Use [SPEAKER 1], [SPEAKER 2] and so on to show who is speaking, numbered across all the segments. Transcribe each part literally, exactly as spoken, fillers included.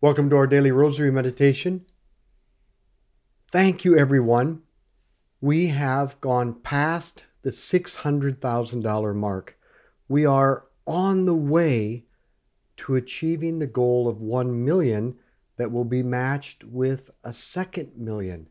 [SPEAKER 1] Welcome to our daily rosary meditation. Thank you, everyone. We have gone past the six hundred thousand dollars mark. We are on the way to achieving the goal of one million dollars that will be matched with a second million.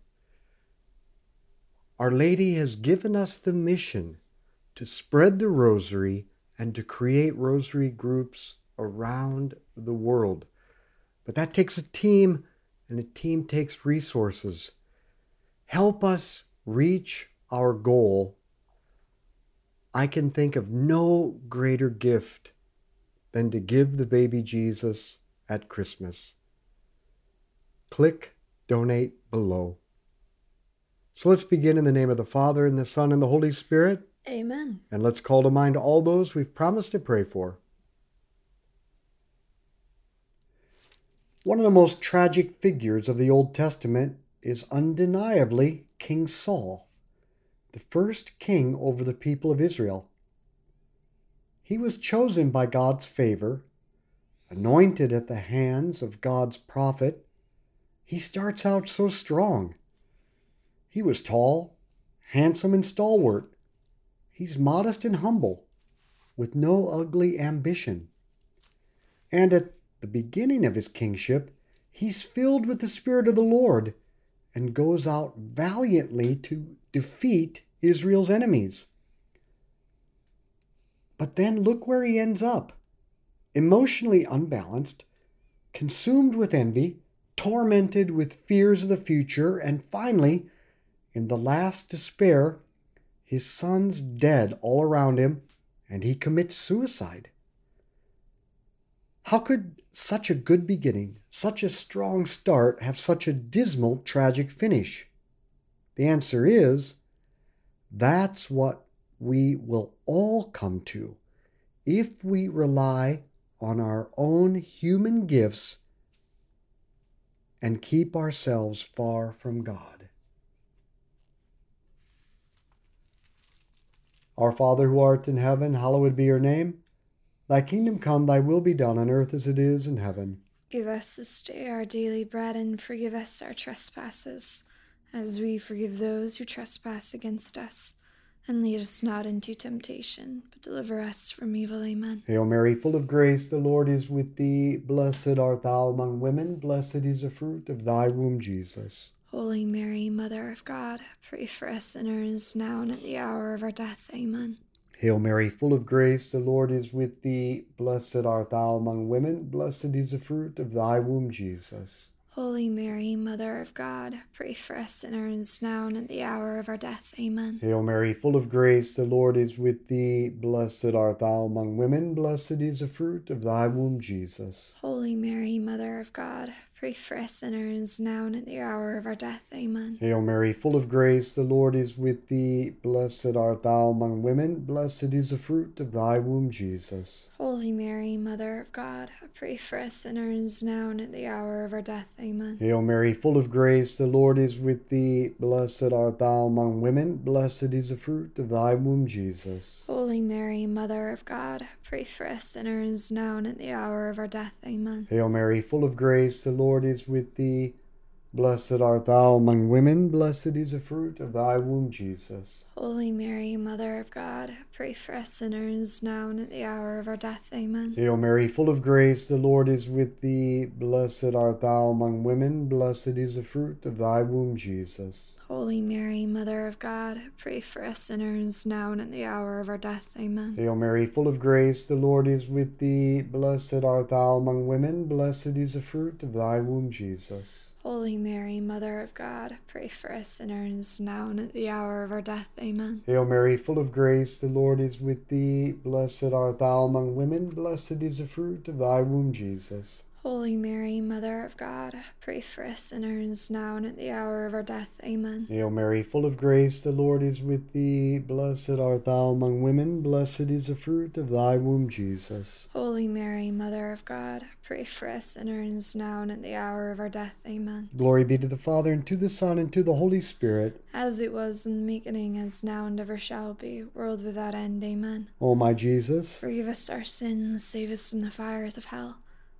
[SPEAKER 1] Our Lady has given us the mission to spread the rosary and to create rosary groups around the world. But that takes a team, and a team takes resources. Help us reach our goal. I can think of no greater gift than to give the baby Jesus at Christmas. Click Donate below. So let's begin in the name of the Father, and the Son, and the Holy Spirit.
[SPEAKER 2] Amen.
[SPEAKER 1] And let's call to mind all those we've promised to pray for. One of the most tragic figures of the Old Testament is undeniably King Saul, the first king over the people of Israel. He was chosen by God's favor, anointed at the hands of God's prophet. He starts out so strong. He was tall, handsome, and stalwart. He's modest and humble, with no ugly ambition. And at the beginning of his kingship, he's filled with the Spirit of the Lord and goes out valiantly to defeat Israel's enemies. But then look where he ends up. Emotionally unbalanced, consumed with envy, tormented with fears of the future, and finally, in the last despair, his son's dead all around him, and he commits suicide. How could such a good beginning, such a strong start, have such a dismal, tragic finish? The answer is, that's what we will all come to if we rely on our own human gifts and keep ourselves far from God. Our Father who art in heaven, hallowed be your name. Thy kingdom come, thy will be done on earth as it is in heaven.
[SPEAKER 2] Give us this day our daily bread, and forgive us our trespasses, as we forgive those who trespass against us. And lead us not into temptation, but deliver us from evil. Amen.
[SPEAKER 1] Hail Mary, full of grace, the Lord is with thee. Blessed art thou among women, blessed is the fruit of thy womb, Jesus.
[SPEAKER 2] Holy Mary, Mother of God, pray for us sinners, now and at the hour of our death. Amen.
[SPEAKER 1] Hail Mary, full of grace, the Lord is with thee. Blessed art thou among women, blessed is the fruit of thy womb, Jesus.
[SPEAKER 2] Holy Mary, Mother of God, pray for us sinners, now and at the hour of our death. Amen.
[SPEAKER 1] Hail Mary, full of grace, the Lord is with thee. Blessed art thou among women, blessed is the fruit of thy womb, Jesus.
[SPEAKER 2] Holy Mary, Mother of God, pray for us sinners, now and at the hour of our death. Amen.
[SPEAKER 1] Hail Mary, full of grace, the Lord is with thee. Blessed art thou among women, blessed is the fruit of thy womb, Jesus.
[SPEAKER 2] Holy Mary, Mother of God, pray for us sinners, now and at the hour of our death. Amen.
[SPEAKER 1] Hail Mary, full of grace, the Lord is with thee. Blessed art thou among women, blessed is the fruit of thy womb, Jesus.
[SPEAKER 2] Holy Mary, Mother of God, pray for us sinners, now and at the hour of our death. Amen.
[SPEAKER 1] Hail Mary, full of grace, the Lord is with thee. Blessed art thou among women, blessed is the fruit of thy womb, Jesus.
[SPEAKER 2] Holy Mary, Mother of God, pray for us sinners, now and at the hour of our death. Amen.
[SPEAKER 1] Hail Mary, full of grace, the Lord is with thee. Blessed art thou among women, blessed is the fruit of thy womb, Jesus.
[SPEAKER 2] Holy Mary, Mother of God, pray for us sinners, now and at the hour of our death. Amen.
[SPEAKER 1] Hail Mary, full of grace, the Lord is with thee. Blessed art thou among women, blessed is the fruit of thy womb, Jesus.
[SPEAKER 2] Holy Mary, Mother of God, pray for us sinners, now and at the hour of our death. Amen.
[SPEAKER 1] Hail Mary, full of grace, the Lord is with thee. Blessed art thou among women, blessed is the fruit of thy womb, Jesus.
[SPEAKER 2] Holy Mary, Mother of God, pray for us sinners, now and at the hour of our death. Amen.
[SPEAKER 1] Hail Mary, full of grace, the Lord is with thee. Blessed art thou among women, blessed is the fruit of thy womb, Jesus.
[SPEAKER 2] Holy Mary, Mother of God, pray for us sinners, now and at the hour of our death. Amen.
[SPEAKER 1] Glory be to the Father, and to the Son, and to the Holy Spirit.
[SPEAKER 2] As it was in the beginning, as now and ever shall be, world without end. Amen.
[SPEAKER 1] O my Jesus,
[SPEAKER 2] forgive us our sins, save us from the fires of hell.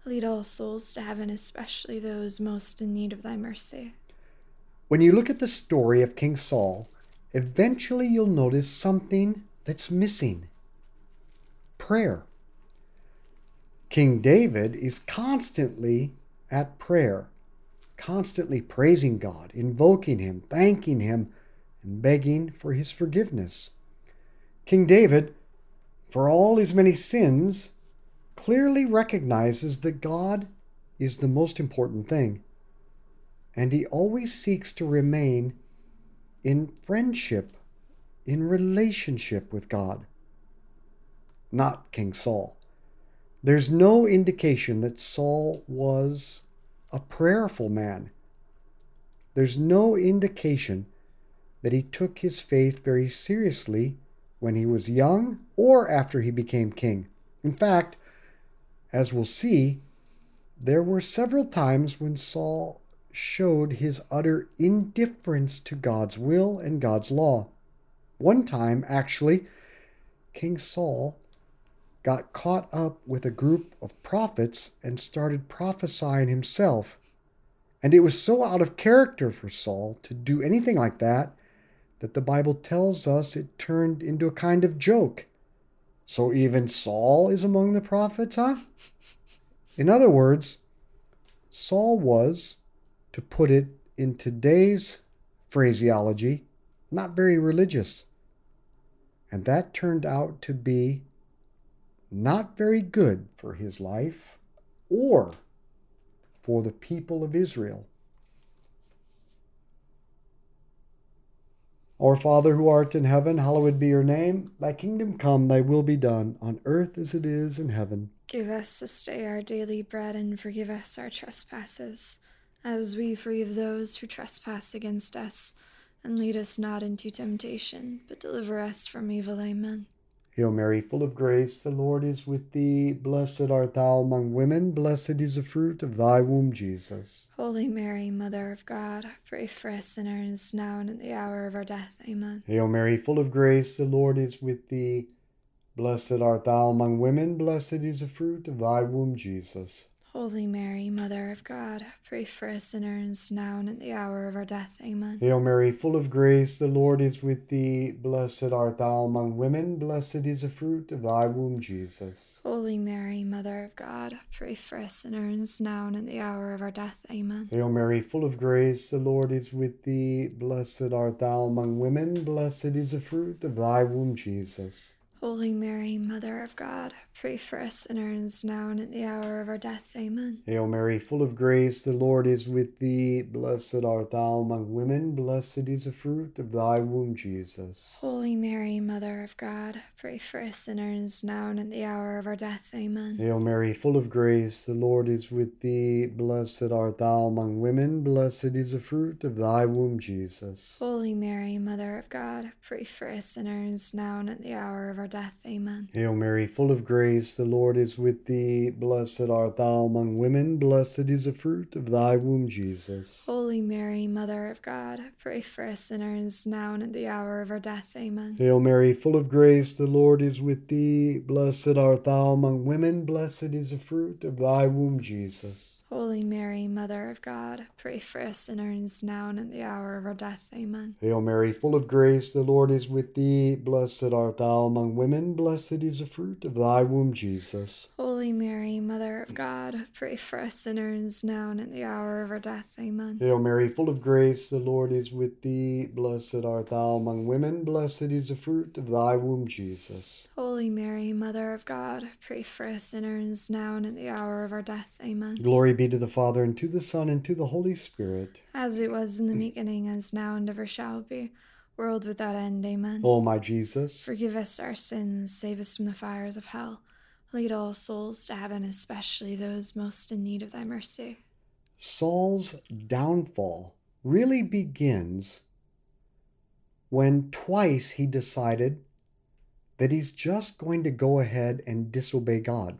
[SPEAKER 2] Lead all souls to heaven, especially those most in need of thy mercy.
[SPEAKER 1] When you look at the story of King Saul, eventually you'll notice something that's missing: prayer. King David is constantly at prayer, constantly praising God, invoking Him, thanking Him, and begging for His forgiveness. King David, for all his many sins, clearly recognizes that God is the most important thing, and he always seeks to remain in friendship, in relationship with God. Not King Saul. There's no indication that Saul was a prayerful man. There's no indication that he took his faith very seriously when he was young or after he became king. In fact, as we'll see, there were several times when Saul showed his utter indifference to God's will and God's law. One time, actually, King Saul got caught up with a group of prophets and started prophesying himself. And it was so out of character for Saul to do anything like that that the Bible tells us it turned into a kind of joke. So even Saul is among the prophets, huh? In other words, Saul was, to put it in today's phraseology, not very religious. And that turned out to be not very good for his life or for the people of Israel. Our Father who art in heaven, hallowed be your name. Thy kingdom come, thy will be done, on earth as it is in heaven.
[SPEAKER 2] Give us this day our daily bread, and forgive us our trespasses, as we forgive those who trespass against us. And lead us not into temptation, but deliver us from evil. Amen.
[SPEAKER 1] Hail Mary, full of grace, the Lord is with thee. Blessed art thou among women, blessed is the fruit of thy womb, Jesus.
[SPEAKER 2] Holy Mary, Mother of God, pray for us sinners, now and at the hour of our death. Amen.
[SPEAKER 1] Hail Mary, full of grace, the Lord is with thee. Blessed art thou among women, blessed is the fruit of thy womb, Jesus.
[SPEAKER 2] Holy Mary, Mother of God, pray for us sinners, now and at the hour of our death. Amen.
[SPEAKER 1] Hail Mary, full of grace, the Lord is with thee. Blessed art thou among women, blessed is the fruit of thy womb, Jesus.
[SPEAKER 2] Holy Mary, Mother of God, pray for us sinners, now and at the hour of our death. Amen.
[SPEAKER 1] Hail Mary, full of grace, the Lord is with thee. Blessed art thou among women, blessed is the fruit of thy womb, Jesus.
[SPEAKER 2] Holy Mary, Mother of God, pray for us sinners, now and at the hour of our death. Amen.
[SPEAKER 1] Hail Mary, full of grace, the Lord is with thee. Blessed art thou among women, blessed is the fruit of thy womb, Jesus.
[SPEAKER 2] Holy Mary, Mother of God, pray for us sinners, now and at the hour of our death. Amen.
[SPEAKER 1] Hail Mary, full of grace, the Lord is with thee. Blessed art thou among women, blessed is the fruit of thy womb, Jesus.
[SPEAKER 2] Holy Mary, Mother of God, pray for us sinners, now and at the hour of our death. Amen.
[SPEAKER 1] Hail Mary, full of grace, the Lord is with thee. Blessed art thou among women, blessed is the fruit of thy womb, Jesus.
[SPEAKER 2] Holy Mary, Mother of God, pray for us sinners, now and at the hour of our death. Amen.
[SPEAKER 1] Hail Mary, full of grace, the Lord is with thee. Blessed art thou among women, blessed is the fruit of thy womb, Jesus.
[SPEAKER 2] Holy Mary, Mother of God, pray for us sinners, now and at the hour of our death. Amen.
[SPEAKER 1] Hail Mary, full of grace, the Lord is with thee. Blessed art thou among women, blessed is the fruit of thy womb, Jesus.
[SPEAKER 2] Holy Mary, Mother of God, pray for us sinners, now and at the hour of our death. Amen.
[SPEAKER 1] Hail Mary, full of grace, the Lord is with thee. Blessed art thou among women, blessed is the fruit of thy womb, Jesus.
[SPEAKER 2] Holy Mary, Mother of God, pray for us sinners, now and at the hour of our death. Amen.
[SPEAKER 1] Glory be to the Father, and to the Son, and to the Holy Spirit.
[SPEAKER 2] As it was in the beginning, as now, and ever shall be, world without end. Amen.
[SPEAKER 1] O my Jesus,
[SPEAKER 2] forgive us our sins, save us from the fires of hell. Lead all souls to heaven, especially those most in need of thy mercy.
[SPEAKER 1] Saul's downfall really begins when twice he decided that he's just going to go ahead and disobey God.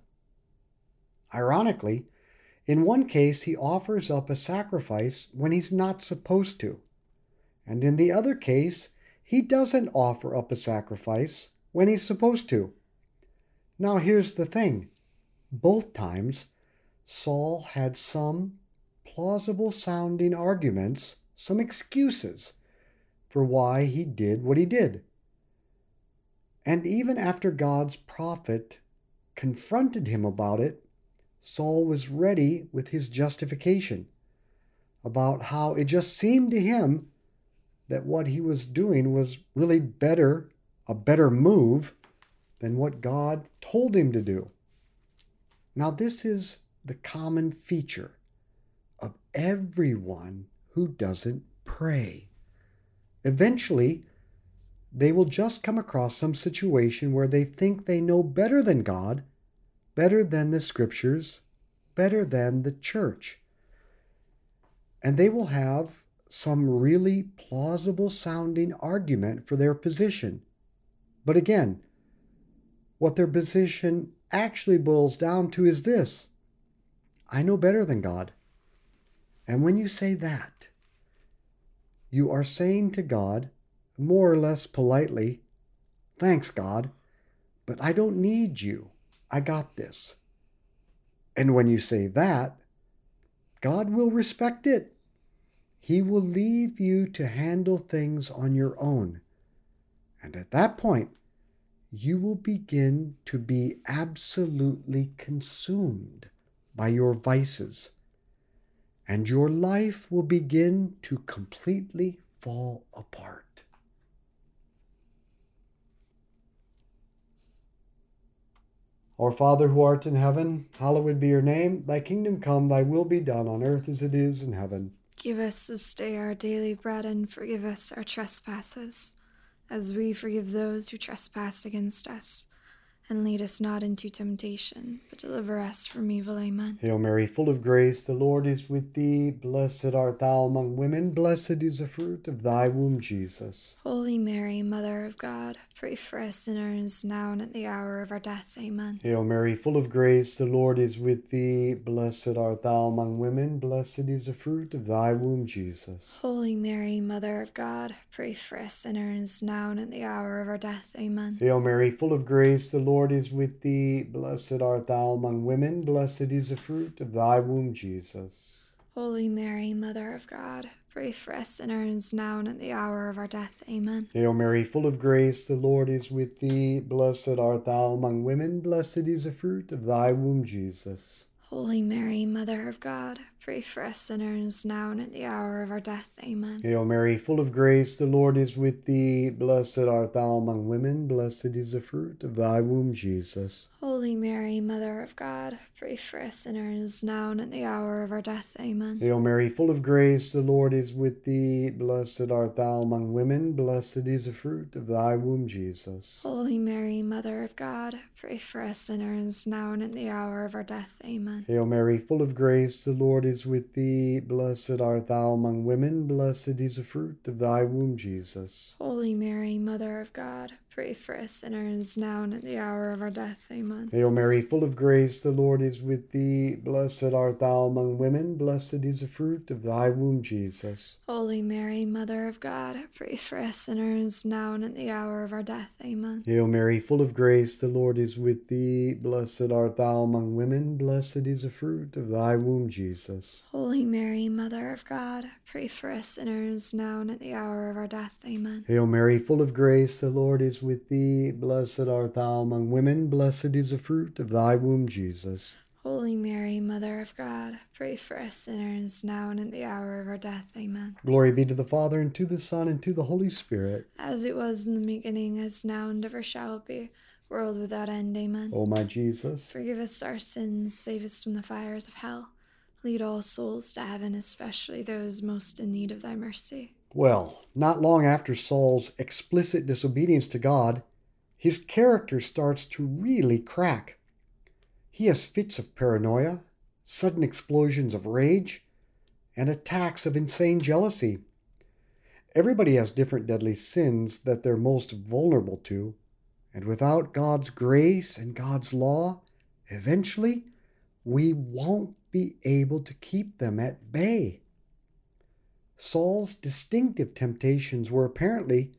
[SPEAKER 1] Ironically, in one case, he offers up a sacrifice when he's not supposed to. And in the other case, he doesn't offer up a sacrifice when he's supposed to. Now here's the thing. Both times, Saul had some plausible sounding arguments, some excuses for why he did what he did. And even after God's prophet confronted him about it, Saul was ready with his justification about how it just seemed to him that what he was doing was really better, a better move than what God told him to do. Now, this is the common feature of everyone who doesn't pray. Eventually, they will just come across some situation where they think they know better than God, better than the Scriptures, better than the church. And they will have some really plausible sounding argument for their position. But again, what their position actually boils down to is this: I know better than God. And when you say that, you are saying to God, more or less politely, thanks, God, but I don't need you. I got this. And when you say that, God will respect it. He will leave you to handle things on your own. And at that point, you will begin to be absolutely consumed by your vices, and your life will begin to completely fall apart. Our Father who art in heaven, hallowed be your name. Thy kingdom come, thy will be done on earth as it is in heaven.
[SPEAKER 2] Give us this day our daily bread, and forgive us our trespasses, as we forgive those who trespass against us. And lead us not into temptation, but deliver us from evil. Amen.
[SPEAKER 1] Hail Mary, full of grace, the Lord is with thee. Blessed art thou among women. Blessed is the fruit of thy womb, Jesus.
[SPEAKER 2] Holy Mary, Mother of God, pray for us sinners, now and at the hour of our death. Amen.
[SPEAKER 1] Hail Mary, full of grace, the Lord is with thee. Blessed art thou among women. Blessed is the fruit of thy womb, Jesus.
[SPEAKER 2] Holy Mary, Mother of God, pray for us sinners, now and at the hour of our death. Amen.
[SPEAKER 1] Hail Mary, full of grace, the Lord is with thee. Blessed art thou among women. Blessed is the fruit of thy womb, Jesus.
[SPEAKER 2] Holy Mary, Mother of God, pray for us sinners, now and at the hour of our death. Amen.
[SPEAKER 1] Hail Mary, full of grace, the Lord is with thee. Blessed art thou among women. Blessed is the fruit of thy womb, Jesus.
[SPEAKER 2] Holy Mary, Mother of God, pray for us sinners, now and at the hour of our death. Amen.
[SPEAKER 1] Hail Mary, full of grace, the Lord is with thee. Blessed art thou among women. Blessed is the fruit of thy womb, Jesus.
[SPEAKER 2] Holy Mary, Mother of God, pray for us sinners, now and at the hour of our death. Amen.
[SPEAKER 1] Hail Mary, full of grace, the Lord is with thee. Blessed art thou among women. Blessed is the fruit of thy womb, Jesus.
[SPEAKER 2] Holy Mary, Mother of God, pray for us sinners, now and at the hour of our death. Amen.
[SPEAKER 1] Hail Mary, full of grace, the Lord is with thee. Blessed art thou among women. Blessed is the fruit of thy womb, Jesus.
[SPEAKER 2] Holy Mary, Mother of God, pray for us sinners, now and at the hour of our death. Amen.
[SPEAKER 1] Hail Mary, full of grace, the Lord is with thee. Blessed art thou among women. Blessed is the fruit of thy womb, Jesus.
[SPEAKER 2] Holy Mary, Mother of God, pray for us sinners, now and at the hour of our death. Amen.
[SPEAKER 1] Hail Mary, full of grace, the Lord is with thee. Blessed art thou among women. Blessed is the fruit of thy womb, Jesus.
[SPEAKER 2] Holy Mary, Mother of God, pray for us sinners, now and at the hour of our death. Amen.
[SPEAKER 1] Hail Mary, full of grace, the Lord is with thee. Blessed art thou among women. Blessed is the fruit of thy womb, Jesus.
[SPEAKER 2] Holy Mary, Mother of God, pray for us sinners, now and at the hour of our death. Amen.
[SPEAKER 1] Glory be to the Father, and to the Son, and to the Holy Spirit.
[SPEAKER 2] As it was in the beginning, as now, and ever shall be, world without end. Amen.
[SPEAKER 1] O my Jesus,
[SPEAKER 2] forgive us our sins, save us from the fires of hell. Lead all souls to heaven, especially those most in need of thy mercy.
[SPEAKER 1] Well, not long after Saul's explicit disobedience to God, his character starts to really crack. He has fits of paranoia, sudden explosions of rage, and attacks of insane jealousy. Everybody has different deadly sins that they're most vulnerable to, and without God's grace and God's law, eventually we won't be able to keep them at bay. Saul's distinctive temptations were apparently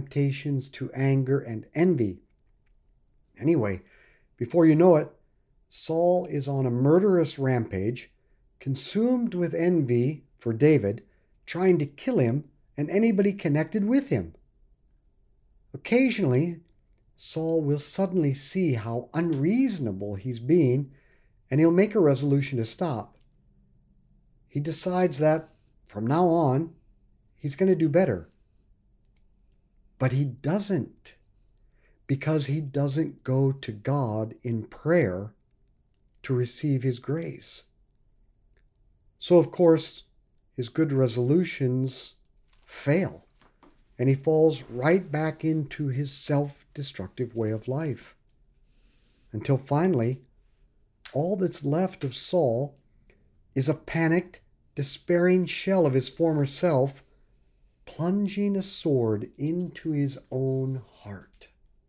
[SPEAKER 1] temptations to anger and envy. Anyway, before you know it, Saul is on a murderous rampage, consumed with envy for David, trying to kill him and anybody connected with him. Occasionally, Saul will suddenly see how unreasonable he's being, and he'll make a resolution to stop. He decides that from now on, he's going to do better. But he doesn't, because he doesn't go to God in prayer to receive his grace. So, of course, his good resolutions fail, and he falls right back into his self-destructive way of life. Until finally, all that's left of Saul is a panicked, despairing shell of his former self, plunging a sword into his own heart.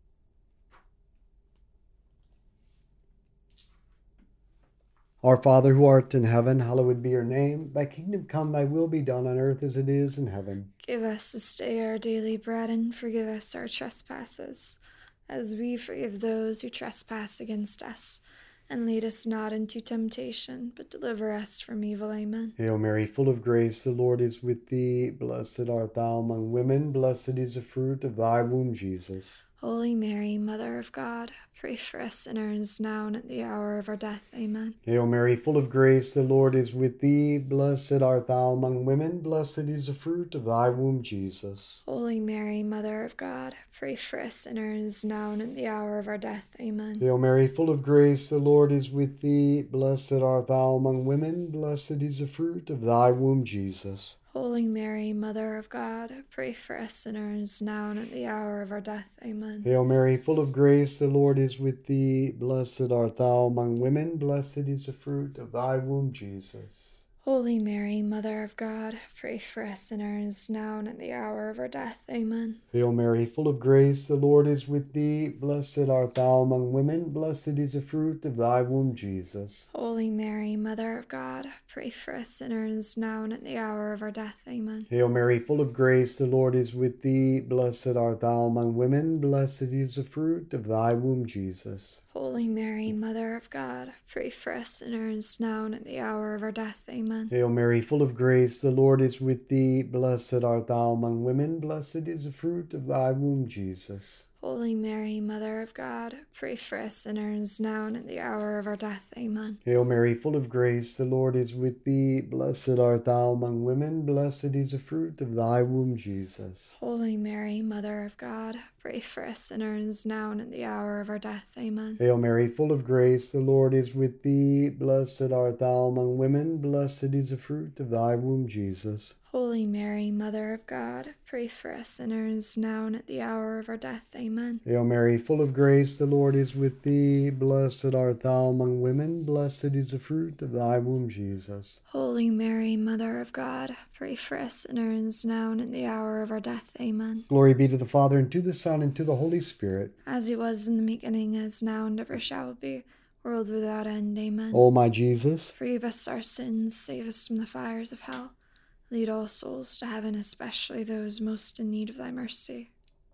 [SPEAKER 1] Our Father who art in heaven, hallowed be your name. Thy kingdom come, thy will be done on earth as it is in heaven.
[SPEAKER 2] Give us this day our daily bread, and forgive us our trespasses, as we forgive those who trespass against us. And lead us not into temptation, but deliver us from evil. Amen.
[SPEAKER 1] Hail Mary, full of grace, the Lord is with thee. Blessed art thou among women. Blessed is the fruit of thy womb, Jesus.
[SPEAKER 2] Holy Mary, Mother of God, pray for us sinners, now and at the hour of our death. Amen.
[SPEAKER 1] Hail Mary, full of grace, the Lord is with thee. Blessed art thou among women. Blessed is the fruit of thy womb, Jesus.
[SPEAKER 2] Holy Mary, Mother of God, pray for us sinners, now and at the hour of our death. Amen.
[SPEAKER 1] Hail Mary, full of grace, the Lord is with thee. Blessed art thou among women. Blessed is the fruit of thy womb, Jesus.
[SPEAKER 2] Holy Mary, Mother of God, pray for us sinners, now and at the hour of our death. Amen.
[SPEAKER 1] Hail Mary, full of grace, the Lord is with thee. Blessed art thou among women. Blessed is the fruit of thy womb, Jesus.
[SPEAKER 2] Holy Mary, Mother of God, pray for us sinners, now and at the hour of our death. Amen.
[SPEAKER 1] Hail Mary, full of grace, the Lord is with thee. Blessed art thou among women. Blessed is the fruit of thy womb, Jesus.
[SPEAKER 2] Holy Mary, Mother of God, pray for us sinners, now and at the hour of our death. Amen.
[SPEAKER 1] Hail Mary, full of grace, the Lord is with thee. Blessed art thou among women. Blessed is the fruit of thy womb, Jesus.
[SPEAKER 2] Holy Mary, Mother of God, pray for us sinners, now and at the hour of our death. Amen.
[SPEAKER 1] Hail Mary, full of grace, the Lord is with thee. Blessed art thou among women. Blessed is the fruit of thy womb, Jesus.
[SPEAKER 2] Holy Mary, Mother of God, pray for us sinners, now and at the hour of our death. Amen.
[SPEAKER 1] Hail Mary, full of grace, the Lord is with thee. Blessed art thou among women. Blessed is the fruit of thy womb, Jesus.
[SPEAKER 2] Holy Mary, Mother of God, pray for us sinners, now and at the hour of our death. Amen.
[SPEAKER 1] Hail Mary, full of grace, the Lord is with thee. Blessed art thou among women. Blessed is the fruit of thy womb, Jesus.
[SPEAKER 2] Holy Mary, Mother of God, pray for us sinners, now and at the hour of our death. Amen.
[SPEAKER 1] Hail Mary, full of grace, the Lord is with thee. Blessed art thou among women. Blessed is the fruit of thy womb, Jesus.
[SPEAKER 2] Holy Mary, Mother of God, pray for us sinners, now and at the hour of our death. Amen.
[SPEAKER 1] Glory be to the Father, and to the Son, and to the Holy Spirit.
[SPEAKER 2] As it was in the beginning, as now, and ever shall be, world without end. Amen.
[SPEAKER 1] O my Jesus,
[SPEAKER 2] forgive us our sins, save us from the fires of hell. Lead all souls to heaven, especially those most in need of thy mercy.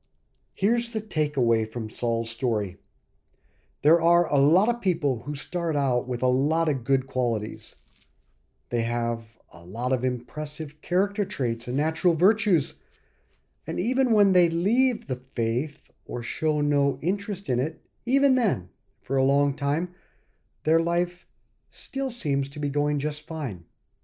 [SPEAKER 1] here's the takeaway from Saul's story. There are a lot of people who start out with a lot of good qualities. They have a lot of impressive character traits and natural virtues. And even when they leave the faith or show no interest in it, even then, for a long time, their life still seems to be going just fine.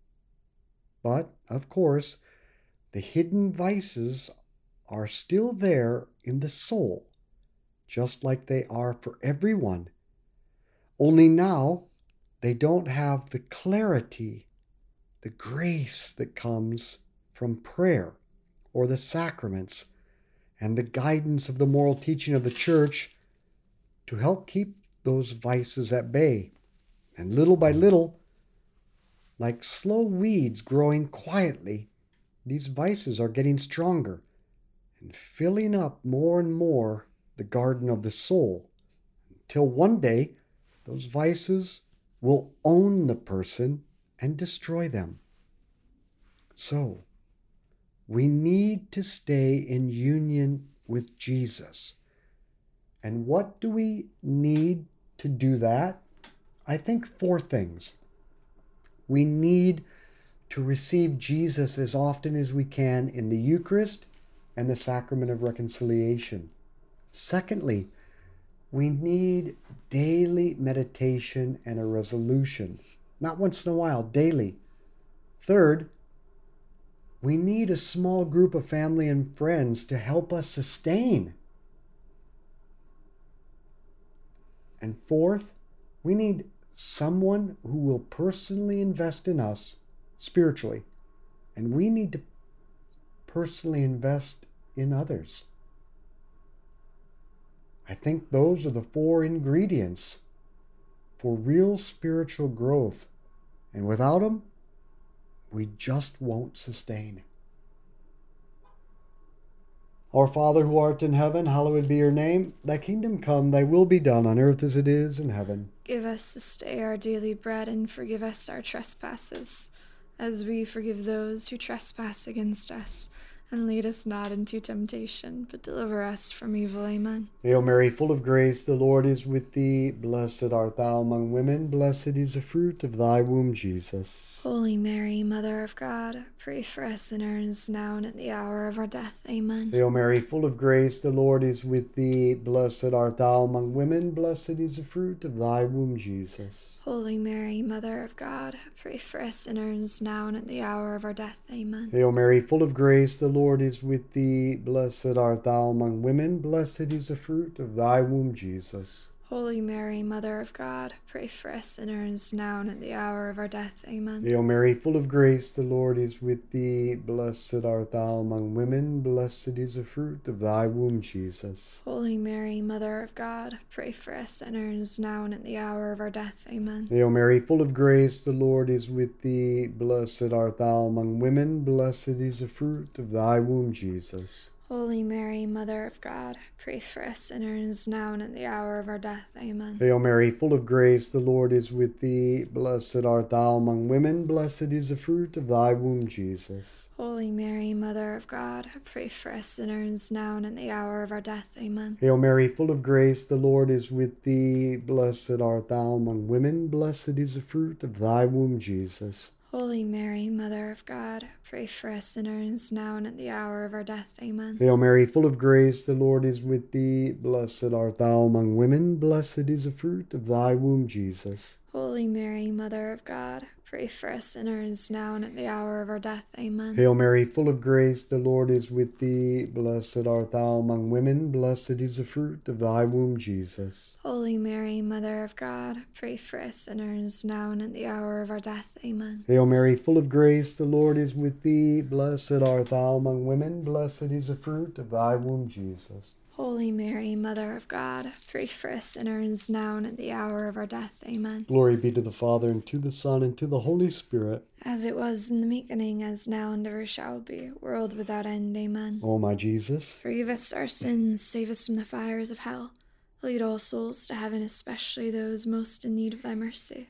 [SPEAKER 1] But, of course, the hidden vices are still there in the soul, just like they are for everyone. Only now, they don't have the clarity, the grace that comes from prayer or the sacraments and the guidance of the moral teaching of the Church to help keep those vices at bay. And little by little, like slow weeds growing quietly, these vices are getting stronger and filling up more and more the garden of the soul, until one day those vices will own the person and destroy them. So, we need to stay in union with Jesus. And what do we need to do that? I think four things. We need to receive Jesus as often as we can in the Eucharist and the sacrament of reconciliation. Secondly, we need daily meditation and a resolution, not once in a while, daily. Third, we need a small group of family and friends to help us sustain. And fourth, we need someone who will personally invest in us spiritually, and we need to personally invest in others. I think those are the four ingredients for real spiritual growth, and without them, we just won't sustain. Our Father who art in heaven, hallowed be your name. Thy kingdom come, thy will be done on earth as it is in heaven.
[SPEAKER 2] Give us this day our daily bread, and forgive us our trespasses, as we forgive those who trespass against us. And lead us not into temptation, but deliver us from evil. Amen.
[SPEAKER 1] Hail Mary, full of grace, the Lord is with thee. Blessed art thou among women. Blessed is the fruit of thy womb, Jesus.
[SPEAKER 2] Holy Mary, Mother of God, pray for us sinners, now and at the hour of our death. Amen.
[SPEAKER 1] Hail Mary, full of grace, the Lord is with thee. Blessed art thou among women. Blessed is the fruit of thy womb, Jesus.
[SPEAKER 2] Holy Mary, Mother of God, pray for us sinners, now and at the hour of our death. Amen.
[SPEAKER 1] Hail Mary, full of grace, the Lord is with thee. Blessed art thou among women. Blessed is the fruit of thy womb, Jesus.
[SPEAKER 2] Holy Mary, Mother of God, pray for us sinners, now and at the hour of our death. Amen.
[SPEAKER 1] Hail Mary, full of grace, the Lord is with thee. Blessed art thou among women. Blessed is the fruit of thy womb, Jesus.
[SPEAKER 2] Holy Mary, Mother of God, pray for us sinners, now and at the hour of our death. Amen.
[SPEAKER 1] Hail Mary, full of grace, the Lord is with thee. Blessed art thou among women. Blessed is the fruit of thy womb, Jesus.
[SPEAKER 2] Holy Mary, Mother of God, pray for us sinners, now and at the hour of our death. Amen.
[SPEAKER 1] Hail Mary, full of grace, the Lord is with thee. Blessed art thou among women. Blessed is the fruit of thy womb, Jesus.
[SPEAKER 2] Holy Mary, Mother of God, pray for us sinners, now and at the hour of our death. Amen.
[SPEAKER 1] Hail Mary, full of grace, the Lord is with thee. Blessed art thou among women. Blessed is the fruit of thy womb, Jesus.
[SPEAKER 2] Holy Mary, Mother of God, pray for us sinners, now and at the hour of our death. Amen.
[SPEAKER 1] Hail Mary, full of grace, the Lord is with thee. Blessed art thou among women. Blessed is the fruit of thy womb, Jesus.
[SPEAKER 2] Holy Mary, Mother of God, pray for us sinners, now and at the hour of our death. Amen.
[SPEAKER 1] Hail Mary, full of grace, the Lord is with thee. Blessed art thou among women. Blessed is the fruit of thy womb, Jesus.
[SPEAKER 2] Holy Mary, Mother of God, pray for us sinners, now and at the hour of our death. Amen.
[SPEAKER 1] Hail Mary, full of grace, the Lord is with thee. Blessed art thou among women. Blessed is the fruit of thy womb, Jesus.
[SPEAKER 2] Holy Mary, Mother of God, pray for us sinners, now and at the hour of our death. Amen.
[SPEAKER 1] Glory be to the Father, and to the Son, and to the Holy Spirit.
[SPEAKER 2] As it was in the beginning, as now and ever shall be, world without end. Amen.
[SPEAKER 1] O my Jesus,
[SPEAKER 2] forgive us our sins, save us from the fires of hell. Lead all souls to heaven, especially those most in need of thy mercy.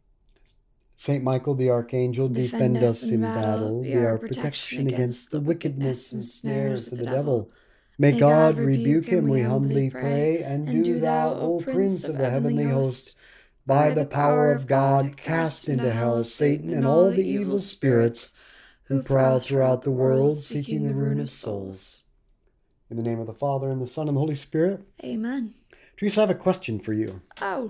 [SPEAKER 1] Saint Michael the Archangel, defend, defend us in battle, battle.
[SPEAKER 2] Be our protection against the wickedness and snares of the devil.
[SPEAKER 1] May God rebuke him, we humbly pray, and do thou, O Prince of the heavenly host, by the power of God, cast into hell Satan and all the evil spirits who prowl throughout the world, seeking the ruin of souls. In the name of the Father, and the Son, and the Holy Spirit.
[SPEAKER 2] Amen.
[SPEAKER 1] Teresa, I have a question for you.
[SPEAKER 2] Oh.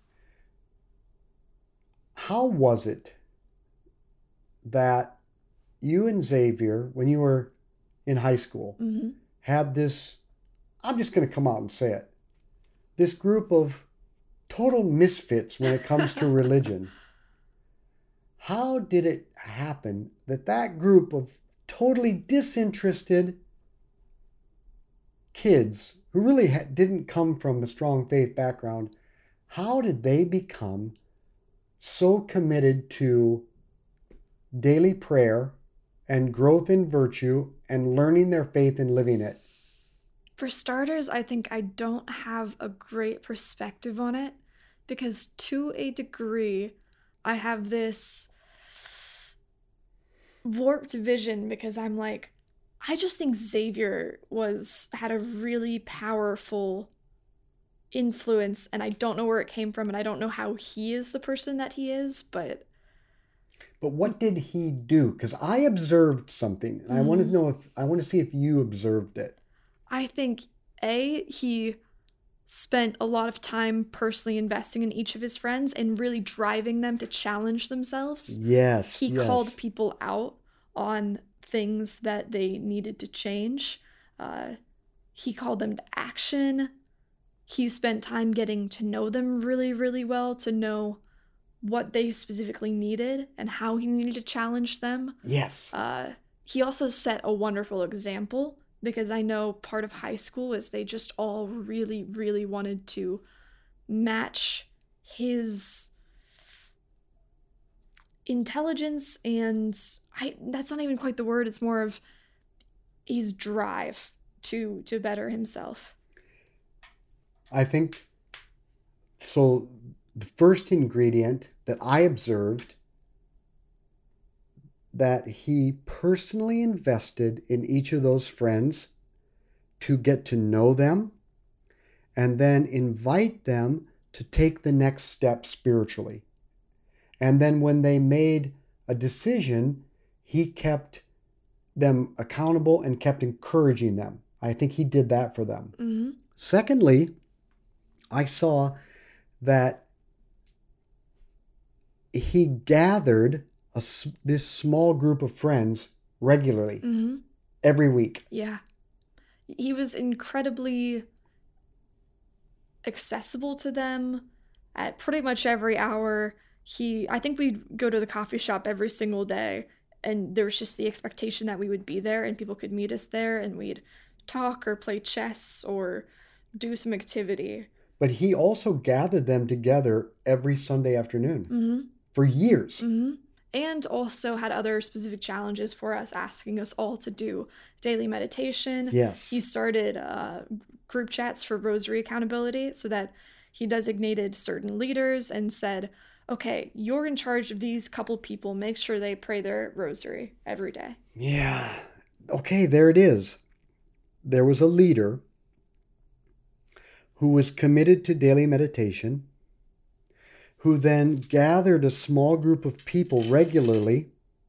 [SPEAKER 1] How was it that you and Xavier, when you were in high school,
[SPEAKER 2] mm-hmm.
[SPEAKER 1] had this, I'm just going to come out and say it, this group of total misfits when it comes to religion? How did it happen that that group of totally disinterested kids who really ha- didn't come from a strong faith background, how did they become so committed to daily prayer and growth in virtue and learning their faith and living it?
[SPEAKER 2] For starters, I think I don't have a great perspective on it because to a degree, I have this warped vision because I'm like, I just think Xavier was had a really powerful influence, and I don't know where it came from, and I don't know how he is the person that he is, but
[SPEAKER 1] But what did he do? Because I observed something, and I wanted to
[SPEAKER 2] mm,
[SPEAKER 1] know if I want to see if you observed it.
[SPEAKER 2] I think A, he spent a lot of time personally investing in each of his friends and really driving them to challenge themselves.
[SPEAKER 1] Yes,
[SPEAKER 2] He called
[SPEAKER 1] yes.
[SPEAKER 2] people out on things that they needed to change. Uh, he called them to action. He spent time getting to know them really, really well, to know what they specifically needed and how he needed to challenge them.
[SPEAKER 1] Yes.
[SPEAKER 2] Uh, he also set a wonderful example because I know part of high school is they just all really, really wanted to match his intelligence and I that's not even quite the word, it's more of his drive to to better himself.
[SPEAKER 1] I think so. The first ingredient that I observed that he personally invested in each of those friends to get to know them and then invite them to take the next step spiritually. And then when they made a decision, he kept them accountable and kept encouraging them. I think he did that for them.
[SPEAKER 2] Mm-hmm.
[SPEAKER 1] Secondly, I saw that he gathered a, this small group of friends regularly,
[SPEAKER 2] Mm-hmm.
[SPEAKER 1] every week.
[SPEAKER 2] Yeah. He was incredibly accessible to them at pretty much every hour. He, I think we'd go to the coffee shop every single day, and there was just the expectation that we would be there and people could meet us there and we'd talk or play chess or do some activity.
[SPEAKER 1] But he also gathered them together every Sunday afternoon
[SPEAKER 2] Mm-hmm.
[SPEAKER 1] for years.
[SPEAKER 2] Mm-hmm. And also had other specific challenges for us, asking us all to do daily meditation.
[SPEAKER 1] Yes.
[SPEAKER 2] He started uh, group chats for rosary accountability so that he designated certain leaders and said, okay, you're in charge of these couple people. Make sure they pray their rosary every day.
[SPEAKER 1] Yeah. Okay, there it is. There was a leader who was committed to daily meditation, who then gathered a small group of people regularly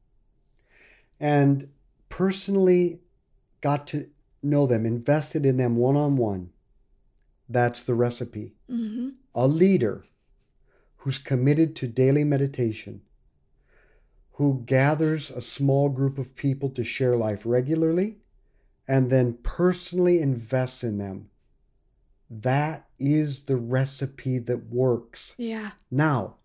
[SPEAKER 1] and personally got to know them, invested in them one-on-one. That's the recipe.
[SPEAKER 2] Mm-hmm.
[SPEAKER 1] A leader who's committed to daily meditation, who gathers a small group of people to share life regularly, and then personally invests in them. That is the recipe that works.
[SPEAKER 2] Yeah.
[SPEAKER 1] Now,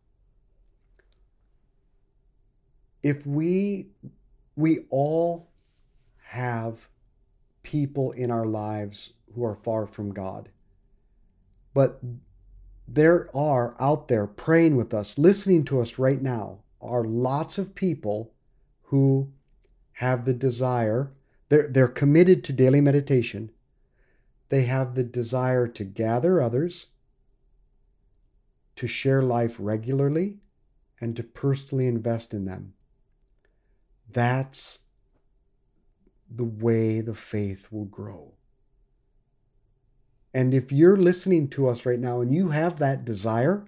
[SPEAKER 1] if we we all have people in our lives who are far from God, but there are out there praying with us, listening to us right now, are lots of people who have the desire, they're, they're committed to daily meditation. They have the desire to gather others, to share life regularly, and to personally invest in them. That's the way the faith will grow. And if you're listening to us right now and you have that desire,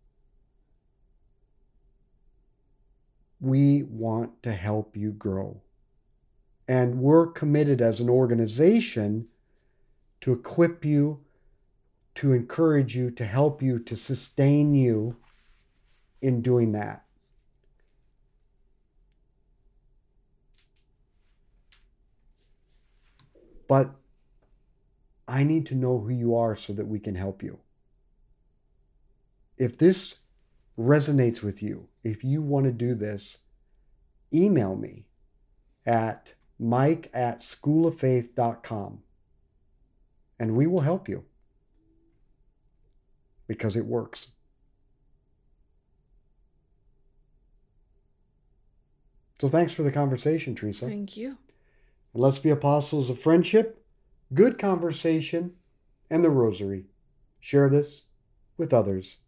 [SPEAKER 1] we want to help you grow. And we're committed as an organization to equip you, to encourage you, to help you, to sustain you in doing that. But I need to know who you are so that we can help you. If this resonates with you, if you want to do this, email me at mike at schooloffaith dot com and we will help you because it works. So thanks for the conversation, Teresa.
[SPEAKER 2] Thank you.
[SPEAKER 1] Let's be apostles of friendship, good conversation, and the rosary. Share this with others.